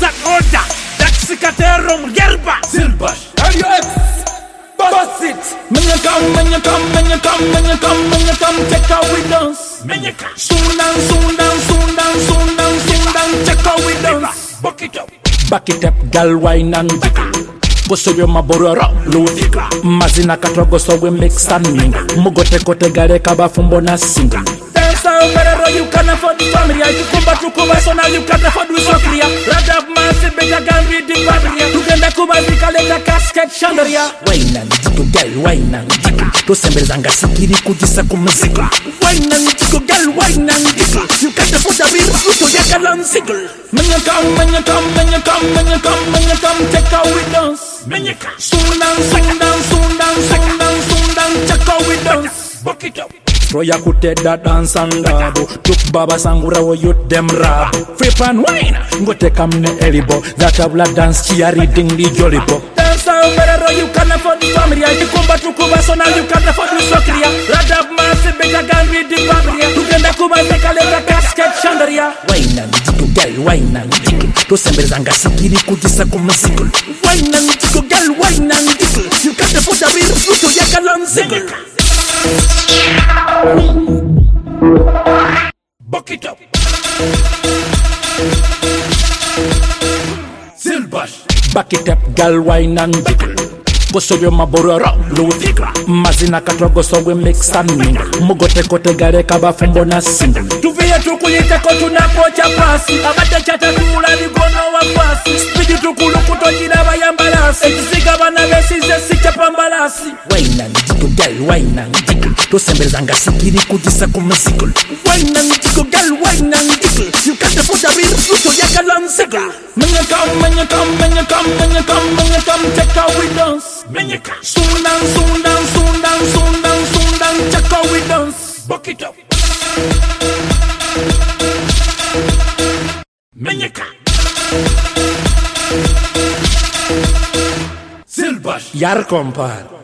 and order. Daxikaterum yerba. Silbash, and your ex, bust it. When you come, check out we dance. Soon down, check out we dance. Back it up, gal, wine and jiggle. Go so you maborora, Ludwig. Mazina katrogo so we mix and mingle. Mugote kote gare kaba fumbona single. Dance out, better you can afford the family. You come back to Cuba, so now you can't afford with Sofia. Rather massive, better gun with the barrier. You can make Cuba, we call it a casket chandelier. Wine and jiggle, gal, wine and jiggle. To semble zanga sikiri kujisa kumziggle. Wine and jiggle, gal, wine and jiggle. You can't afford the beer, you to yakal and ziggle. When you come, check out we dance. Soon down, check out we dance. Buck it up. Roya kuteda dance and dabo. Tuk baba sangura wo youth dem rap. Flip and wine, go take amne elbow. That abla dance chia reading the jolly pop. Dance out, better you can afford the family. I come back to Cuba, so now you can afford the soccer. Radab massive, better gun with the family. To get the Cuba, take a little casket chandelier. Wine and jiggle, gal, wine and jiggle. To semble zanga sikiri kujisa kumziggle. Wine and jiggle, gal, wine and jiggle. You can't afford the beer, you to yakal and ziggle. Buck it up. Silbash. Back it up, gal, wine and jiggle. Go so you maborora, Ludwig. Mazina katrogo so we mix and mingle. Mugote kote gare kaba fumbona single. Tuvia tukuyite kotuna kocha pasi. Abate chata kula ni gono wa pasi. Spidi tukulu kutojina bayambalasi. Ekisiga bana besize sicha pambalasi. Wine and jiggle, gal, wine and jiggle. To semble zanga sikiri kujisa kumziggle. Wine and jiggle, gal, wine and jiggle. You can't afford the beer, you to yakal and ziggle. When you come, check out we dance. Soon down, check out we dance. Buck it up. Silbash. Yar compar.